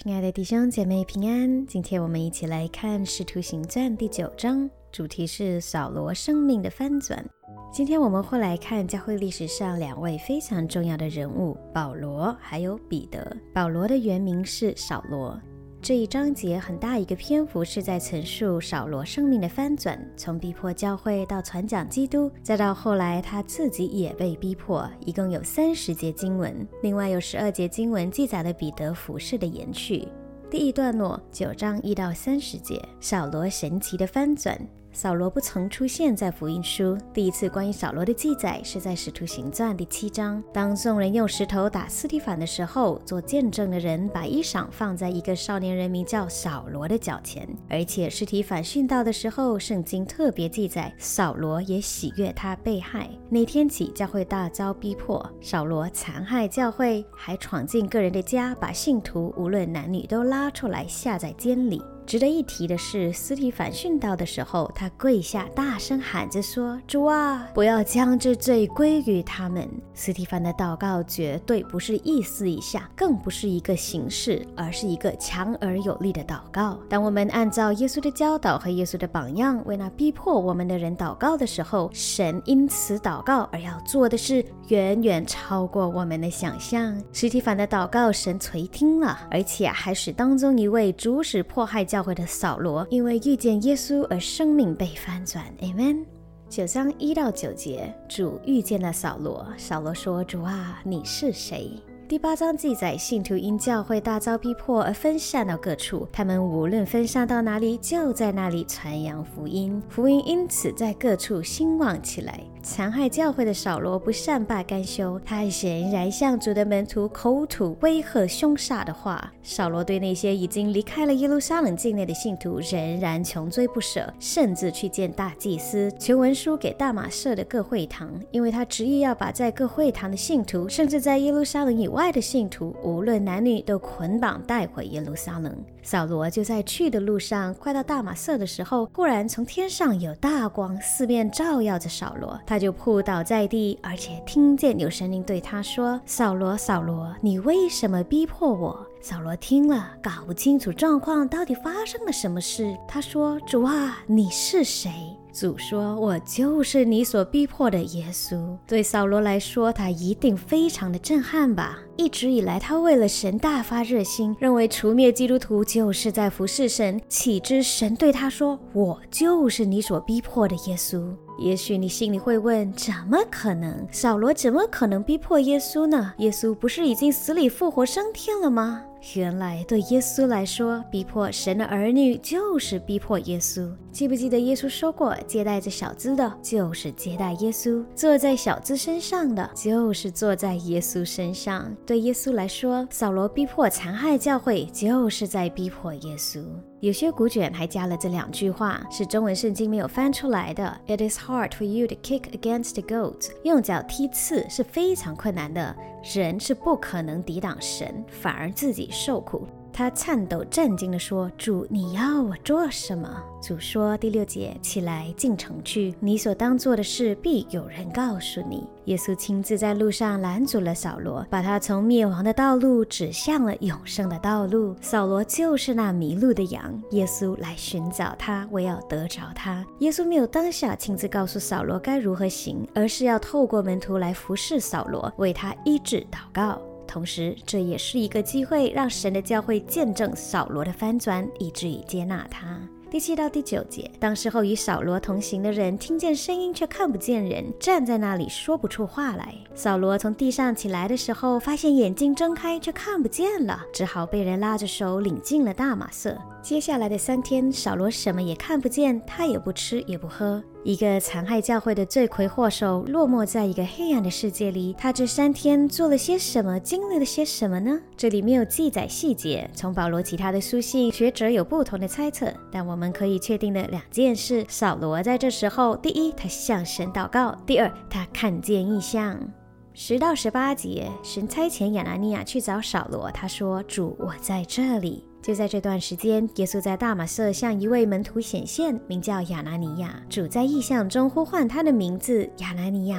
亲爱的弟兄姐妹平安，今天我们一起来看《使徒行传》第9章，主题是扫罗生命的翻转。今天我们会来看教会历史上2位非常重要的人物，保罗还有彼得。保罗的原名是扫罗。这一章节很大一个篇幅是在陈述扫罗生命的翻转，从逼迫教会到传讲基督，再到后来他自己也被逼迫，一共有30节经文，另外有12节经文记载了彼得服事的延续。第一段落9章1到30节，扫罗神奇的翻转。扫罗不曾出现在福音书，第一次关于扫罗的记载是在使徒行传第7章。当众人用石头打司提反的时候，做见证的人把衣裳放在一个少年人名叫扫罗的脚前，而且司提反殉道的时候，圣经特别记载扫罗也喜悦他被害。那天起教会大遭逼迫，扫罗残害教会，还闯进个人的家，把信徒无论男女都拉出来下在监里。值得一提的是，司提反殉道的时候，他跪下大声喊着说，主啊，不要将这罪归于他们。司提反的祷告绝对不是意思一下，更不是一个形式，而是一个强而有力的祷告。当我们按照耶稣的教导和耶稣的榜样为那逼迫我们的人祷告的时候，神因此祷告而要做的事远远超过我们的想象。司提反的祷告神垂听了，而且还使当中一位主使迫害教会的扫罗因为遇见耶稣而生命被翻转。 Amen。 9章1到9节，主遇见了扫罗，扫罗说，主啊，你是谁？第8章记载信徒因教会大遭逼迫而分散到各处，他们无论分散到哪里，就在那里传扬福音，福音因此在各处兴旺起来。残害教会的扫罗不善罢甘休，他仍然向主的门徒口吐威吓凶煞的话。扫罗对那些已经离开了耶路撒冷境内的信徒仍然穷追不舍，甚至去见大祭司，求文书给大马色的各会堂，因为他执意要把在各会堂的信徒，甚至在耶路撒冷以外的信徒，无论男女，都捆绑带回耶路撒冷。扫罗就在去的路上，快到大马色的时候，忽然从天上有大光四面照耀着扫罗，他就扑倒在地，而且听见有声音对他说，扫罗，扫罗，你为什么逼迫我？扫罗听了，搞不清楚状况到底发生了什么事。他说，主啊，你是谁？主说，我就是你所逼迫的耶稣。对扫罗来说，他一定非常的震撼吧。一直以来他为了神大发热心，认为除灭基督徒就是在服侍神，岂知神对他说，我就是你所逼迫的耶稣。也许你心里会问，怎么可能？扫罗怎么可能逼迫耶稣呢？耶稣不是已经死里复活升天了吗？原来对耶稣来说，逼迫神的儿女就是逼迫耶稣。记不记得耶稣说过，接待这小子的就是接待耶稣，坐在小子身上的就是坐在耶稣身上。对耶稣来说，扫罗逼迫残害教会就是在逼迫耶稣。有些古卷还加了这2句话，是中文圣经没有翻出来的。 It is hard for you to kick against the goats。 用脚踢刺是非常困难的，人是不可能抵挡神，反而自己受苦。他颤抖战惊地说，主，你要我做什么？主说，第6节，起来进城去，你所当做的事必有人告诉你。耶稣亲自在路上拦阻了扫罗，把他从灭亡的道路指向了永生的道路。扫罗就是那迷路的羊，耶稣来寻找他，为要得着他。耶稣没有当下亲自告诉扫罗该如何行，而是要透过门徒来服侍扫罗，为他医治祷告。同时这也是一个机会，让神的教会见证扫罗的翻转，以至于接纳他。第7到第9节，当时候与扫罗同行的人听见声音却看不见人，站在那里说不出话来。扫罗从地上起来的时候，发现眼睛睁开却看不见了，只好被人拉着手领进了大马色。接下来的3天，扫罗什么也看不见，他也不吃也不喝。一个残害教会的罪魁祸首落寞在一个黑暗的世界里，他这3天做了些什么，经历了些什么呢？这里没有记载细节，从保罗其他的书信，学者有不同的猜测，但我们可以确定的2件事，扫罗在这时候，第一，他向神祷告；第二，他看见异象。10到18节，神差遣亚拿尼亚去找扫罗，他说，主，我在这里。就在这段时间，耶稣在大马色向一位门徒显现，名叫亚拿尼亚。主在异象中呼唤他的名字，亚拿尼亚。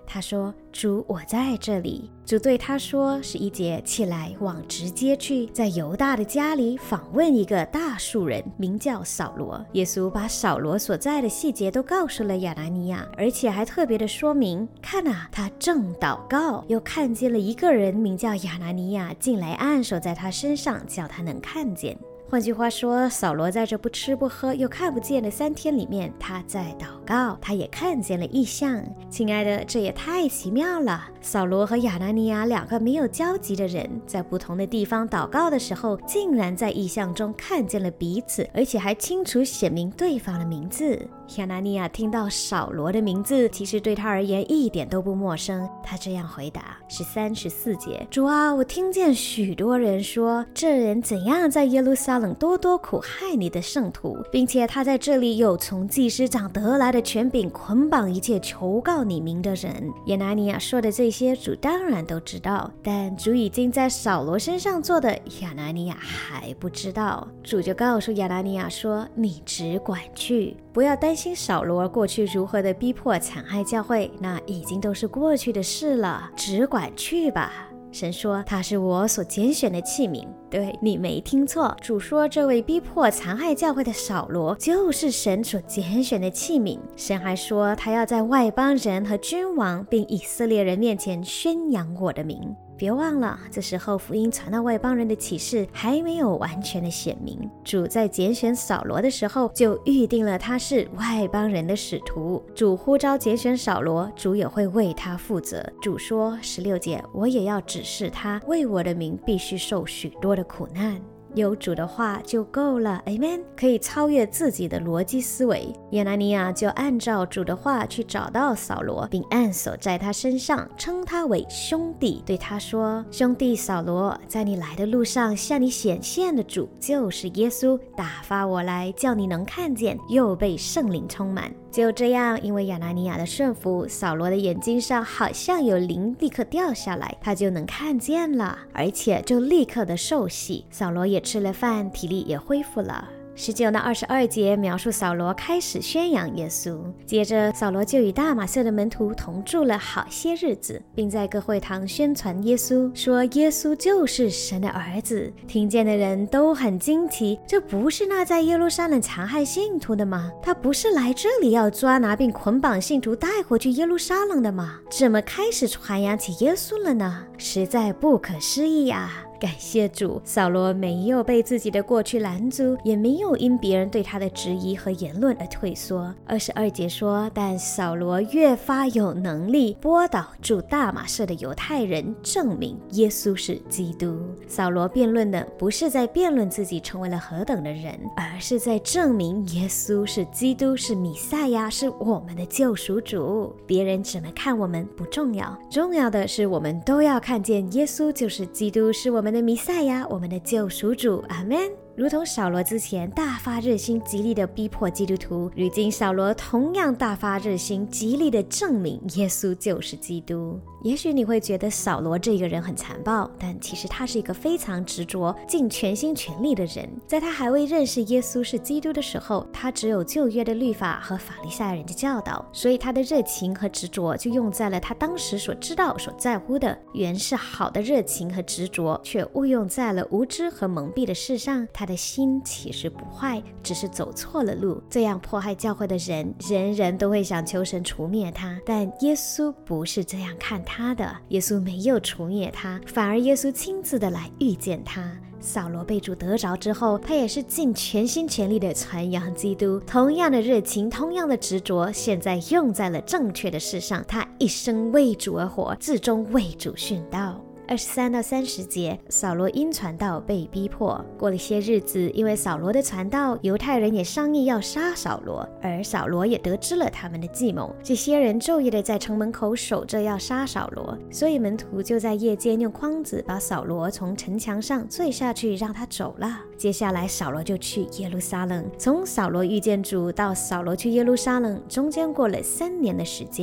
他说，主，我在这里。主对他说11节，起来往直街去，在犹大的家里访问一个大数人，名叫扫罗。耶稣把扫罗所在的细节都告诉了亚拿尼亚，而且还特别的说明，看啊，他正祷告，又看见了一个人名叫亚拿尼亚进来按手在他身上，叫他能看见。换句话说，扫罗在这不吃不喝又看不见的3天里面，他在祷告，他也看见了异象。亲爱的，这也太奇妙了。扫罗和亚拿尼亚2个没有交集的人，在不同的地方祷告的时候，竟然在异象中看见了彼此，而且还清楚显明对方的名字。亚拿尼亚听到扫罗的名字，其实对他而言一点都不陌生。他这样回答13、14节，主啊，我听见许多人说，这人怎样在耶路撒冷多多苦害你的圣徒，并且他在这里有从祭司长得来的权柄捆绑一切求告你名的人。亚拿尼亚说的这些，主当然都知道，但主已经在扫罗身上做的，亚拿尼亚还不知道。主就告诉亚拿尼亚说，你只管去，不要担心扫罗过去如何的逼迫残害教会，那已经都是过去的事了，只管去吧。神说他是我所拣选的器皿，对，你没听错，主说这位逼迫残害教会的扫罗就是神所拣选的器皿。神还说他要在外邦人和君王并以色列人面前宣扬我的名。别忘了，这时候福音传到外邦人的启示还没有完全的显明。主在拣选扫罗的时候就预定了他是外邦人的使徒。主呼召拣选扫罗，主也会为他负责。主说16节，我也要指示他，为我的名必须受许多的苦难。有主的话就够了 Amen， 可以超越自己的逻辑思维。亚拿尼亚就按照主的话去找到扫罗，并按手在他身上，称他为兄弟，对他说，兄弟扫罗，在你来的路上向你显现的主就是耶稣，打发我来叫你能看见，又被圣灵充满。就这样，因为亚拿尼亚的顺服，扫罗的眼睛上好像有灵立刻掉下来，他就能看见了，而且就立刻的受洗。扫罗也吃了饭，体力也恢复了。19到22节描述扫罗开始宣扬耶稣，接着扫罗就与大马色的门徒同住了好些日子，并在各会堂宣传耶稣，说耶稣就是神的儿子。听见的人都很惊奇，这不是那在耶路撒冷残害信徒的吗？他不是来这里要抓拿并捆绑信徒带回去耶路撒冷的吗？怎么开始传扬起耶稣了呢？实在不可思议啊！感谢主，扫罗没有被自己的过去拦阻，也没有因别人对他的质疑和言论而退缩。22节说，但扫罗越发有能力拨导住大马色的犹太人，证明耶稣是基督。扫罗辩论的不是在辩论自己成为了何等的人，而是在证明耶稣是基督，是弥赛亚，是我们的救赎主。别人怎么看我们不重要，重要的是我们都要看见耶稣就是基督，是我们的弥赛亚，我们的救赎主。阿们。如同扫罗之前大发热心极力的逼迫基督徒，如今扫罗同样大发热心极力的证明耶稣就是基督。也许你会觉得扫罗这个人很残暴，但其实他是一个非常执着尽全心全力的人。在他还未认识耶稣是基督的时候，他只有旧约的律法和法利赛人的教导，所以他的热情和执着就用在了他当时所知道所在乎的，原是好的热情和执着，却误用在了无知和蒙蔽的事上。他的心其实不坏，只是走错了路。这样迫害教会的人，人人都会想求神除灭他，但耶稣不是这样看他的。耶稣没有除灭他，反而耶稣亲自的来遇见他。扫罗被主得着之后，他也是尽全心全力的传扬基督，同样的热情，同样的执着，现在用在了正确的事上。他一生为主而活，至终为主殉道。23到30节，扫罗因传道被逼迫。过了些日子，因为扫罗的传道，犹太人也商议要杀扫罗，而扫罗也得知了他们的计谋。这些人昼夜的在城门口守着要杀扫罗，所以门徒就在夜间用筐子把扫罗从城墙上坠下去，让他走了。接下来扫罗就去耶路撒冷。从扫罗遇见主到扫罗去耶路撒冷，中间过了3年的时间。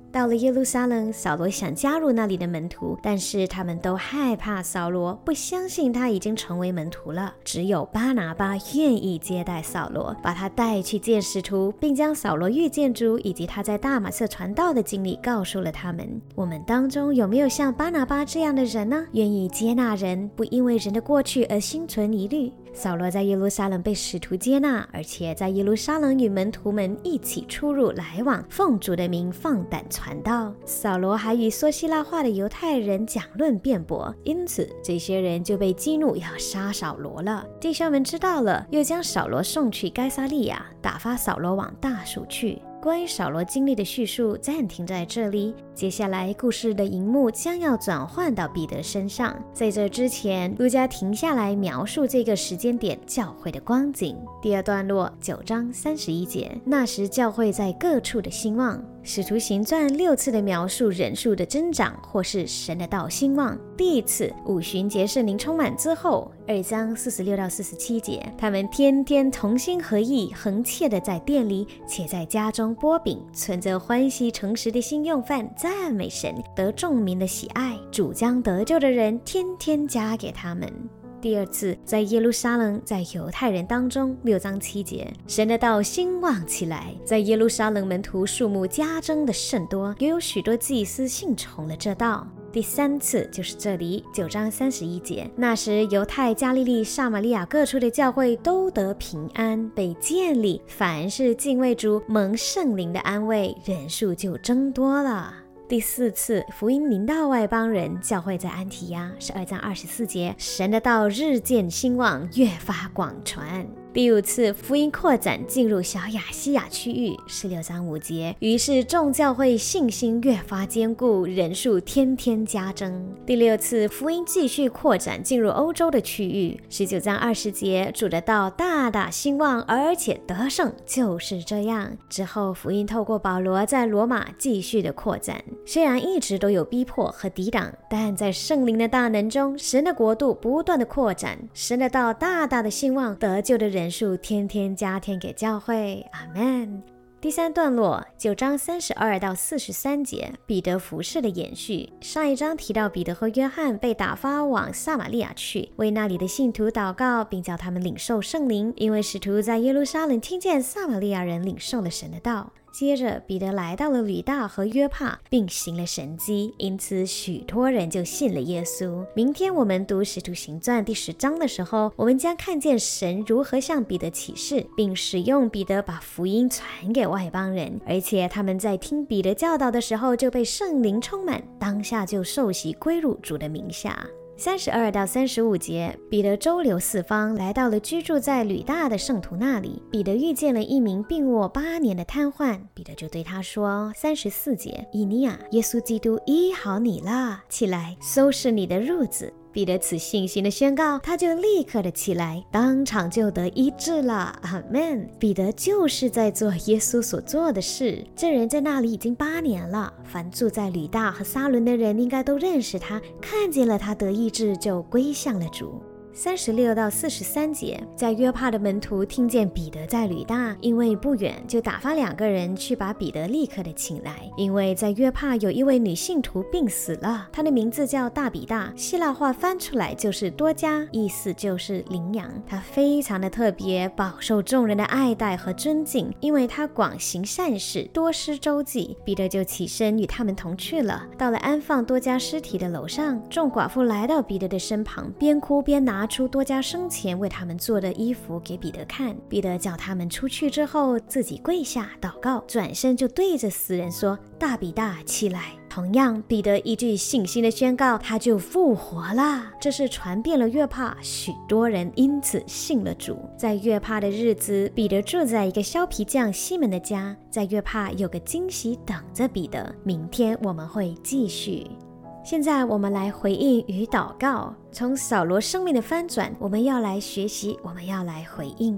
到了耶路撒冷，扫罗想加入那里的门徒，但是他们都害怕扫罗，不相信他已经成为门徒了。只有巴拿巴愿意接待扫罗，把他带去见使徒，并将扫罗遇见主以及他在大马色传道的经历告诉了他们。我们当中有没有像巴拿巴这样的人呢？愿意接纳人，不因为人的过去而心存疑虑。扫罗在耶路撒冷被使徒接纳，而且在耶路撒冷与门徒们一起出入来往，奉主的名放胆传道。扫罗还与说希腊话的犹太人讲论辩驳，因此这些人就被激怒要杀扫罗了。弟兄们知道了，又将扫罗送去该撒利亚，打发扫罗往大数去。关于扫罗经历的叙述暂停在这里，接下来故事的荧幕将要转换到彼得身上。在这之前，路加停下来描述这个时间点教会的光景。第二段落9章31节，那时教会在各处的兴旺。使徒行传6次的描述人数的增长，或是神的道兴旺。第一次五旬节圣灵充满之后，2章46到47节，他们天天同心合意，恒切的在店里，且在家中擘饼，存着欢喜诚实的心用饭，赞美神，得众民的喜爱。主将得救的人天天加给他们。第二次在耶路撒冷，在犹太人当中，6章7节，神的道兴旺起来，在耶路撒冷门徒数目加增的甚多，也有许多祭司信从了这道。第三次就是这里9章31节，那时犹太、加利利、撒玛利亚各处的教会都得平安，被建立，凡是敬畏主、蒙圣灵的安慰，人数就增多了。第四次福音临到外邦人，教会在安提亚，12章24节，神的道日渐兴旺，越发广传。第五次福音扩展进入小亚细亚区域，16章5节，于是众教会信心越发坚固，人数天天加增。第六次福音继续扩展进入欧洲的区域，19章20节，主的道大大兴旺，而且得胜。就是这样，之后福音透过保罗在罗马继续的扩展，虽然一直都有逼迫和抵挡，但在圣灵的大能中，神的国度不断的扩展，神的道大大的兴旺，得救的人数天天加添给教会。阿们。第三段落9章32到43节，彼得服事的延续。上一章提到彼得和约翰被打发往撒玛利亚去，为那里的信徒祷告，并叫他们领受圣灵，因为使徒在耶路撒冷听见撒玛利亚人领受了神的道。接着彼得来到了吕大和约帕，并行了神迹，因此许多人就信了耶稣。明天我们读使徒行传第10章的时候，我们将看见神如何向彼得启示，并使用彼得把福音传给外邦人，而且他们在听彼得教导的时候就被圣灵充满，当下就受洗归入主的名下。32到35节，彼得周流四方，来到了居住在吕大的圣徒那里。彼得遇见了一名病卧8年的瘫痪，彼得就对他说34节，以尼亚，耶稣基督医好你了，起来收拾你的褥子。彼得此信心的宣告，他就立刻的起来，当场就得医治了。阿们。彼得就是在做耶稣所做的事。这人在那里已经8年了，凡住在吕大和撒伦的人应该都认识他，看见了他得医治，就归向了主。36到43节，在约帕的门徒听见彼得在吕大，因为不远，就打发2个人去把彼得立刻的请来。因为在约帕有一位女信徒病死了，她的名字叫大比大，希腊话翻出来就是多加，意思就是羚羊。她非常的特别，饱受众人的爱戴和尊敬，因为她广行善事，多施周济。彼得就起身与他们同去了。到了安放多加尸体的楼上，众寡妇来到彼得的身旁，边哭边拿出多加生前为他们做的衣服给彼得看。彼得叫他们出去之后，自己跪下祷告，转身就对着死人说，大比大，起来。同样，彼得一句信心的宣告，他就复活了。这是传遍了约帕，许多人因此信了主。在约帕的日子，彼得住在一个削皮匠西门的家，在约帕有个惊喜等着彼得。明天我们会继续。现在我们来回应与祷告。从扫罗生命的翻转，我们要来学习，我们要来回应。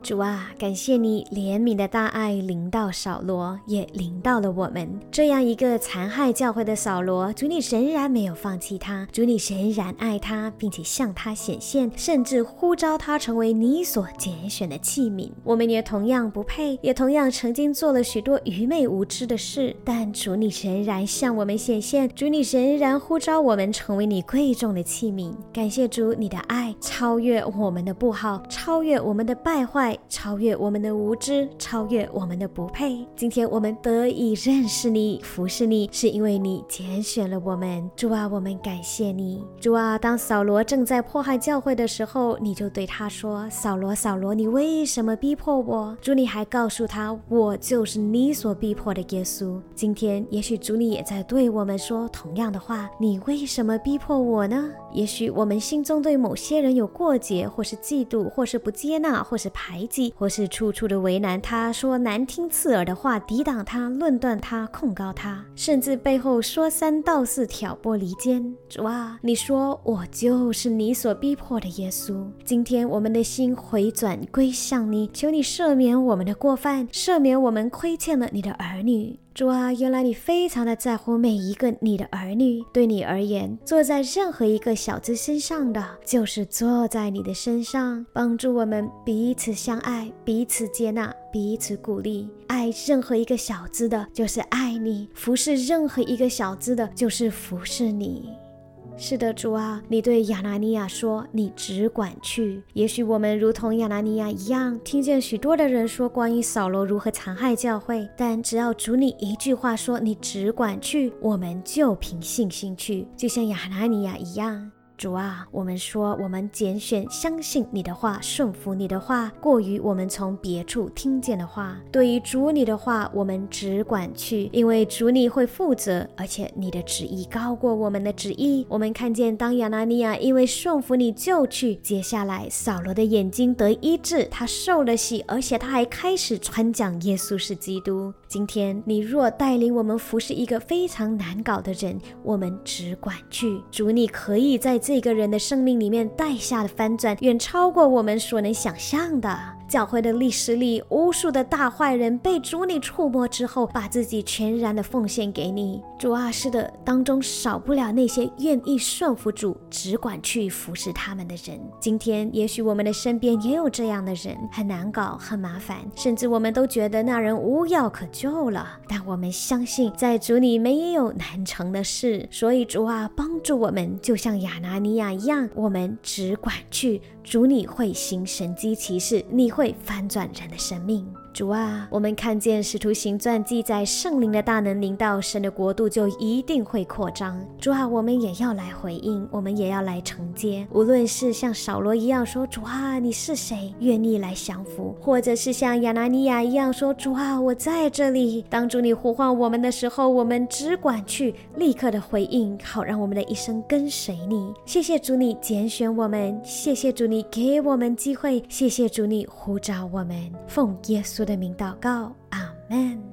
主啊，感谢你怜悯的大爱临到扫罗，也临到了我们。这样一个残害教会的扫罗，主你仍然没有放弃他，主你仍然爱他，并且向他显现，甚至呼召他成为你所拣选的器皿。我们也同样不配，也同样曾经做了许多愚昧无知的事，但主你仍然向我们显现，主你仍然呼召我们成为你贵重的器皿。感谢主，你的爱超越我们的不好，超越我们的败坏，超越我们的无知，超越我们的不配。今天我们得以认识你，服侍你，是因为你拣选了我们。主啊，我们感谢你。主啊，当扫罗正在迫害教会的时候，你就对他说，扫罗扫罗，你为什么逼迫我？主你还告诉他，我就是你所逼迫的耶稣。今天也许主你也在对我们说同样的话，你为什么逼迫我呢？也许我们心中对某些人有过节，或是嫉妒，或是不接纳，或是排挤，或是处处的为难他，说难听刺耳的话，抵挡他，论断他，控告他，甚至背后说三道四，挑拨离间。主啊，你说我就是你所逼迫的耶稣。今天我们的心回转归向你，求你赦免我们的过犯，赦免我们亏欠了你的儿女。主啊，原来你非常的在乎每一个你的儿女，对你而言，坐在任何一个小子身上的，就是坐在你的身上，帮助我们彼此相爱，彼此接纳，彼此鼓励。爱任何一个小子的，就是爱你；服侍任何一个小子的，就是服侍你。是的，主啊，你对亚拿尼亚说，你只管去。也许我们如同亚拿尼亚一样，听见许多的人说关于扫罗如何残害教会，但只要主你一句话说，你只管去，我们就凭信心去，就像亚拿尼亚一样。主啊，我们说我们拣选相信你的话，顺服你的话，过于我们从别处听见的话。对于主你的话，我们只管去，因为主你会负责，而且你的旨意高过我们的旨意。我们看见当亚拿尼亚因为顺服你就去，接下来扫罗的眼睛得医治，他受了洗，而且他还开始传讲耶稣是基督。今天你若带领我们服侍一个非常难搞的人，我们只管去。主你可以在这个人的生命里面带下的翻转，远超过我们所能想象的。教会的历史里，无数的大坏人被主你触摸之后，把自己全然的奉献给你。主啊，是的，当中少不了那些愿意顺服主，只管去服侍他们的人。今天也许我们的身边也有这样的人，很难搞，很麻烦，甚至我们都觉得那人无药可救了。但我们相信在主你没有难成的事，所以主啊，帮助我们，就像亚拿尼亚一样，我们只管去。主你会行神迹奇事，你会翻转人的生命。主啊，我们看见使徒行传记载圣灵的大能临到，神的国度就一定会扩张。主啊，我们也要来回应，我们也要来承接。无论是像扫罗一样说，主啊，你是谁，愿意来降服，或者是像亚拿尼亚一样说，主啊，我在这里。当主你呼唤我们的时候，我们只管去，立刻的回应，好让我们的一生跟随你。谢谢主你拣选我们，谢谢主你给我们机会，谢谢主你呼召我们，奉耶稣的名祷告，阿们。